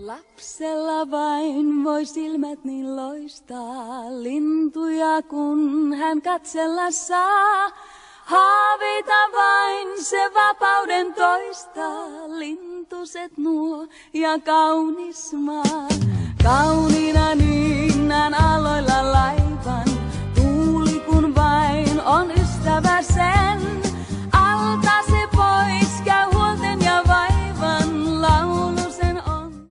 Lapsella vain voi silmät niin loistaa, lintuja kun hän katsella saa. Haaveita vain se vapauden toistaa, lintuset nuo ja kaunis maa. Kauniina nynnän aloilla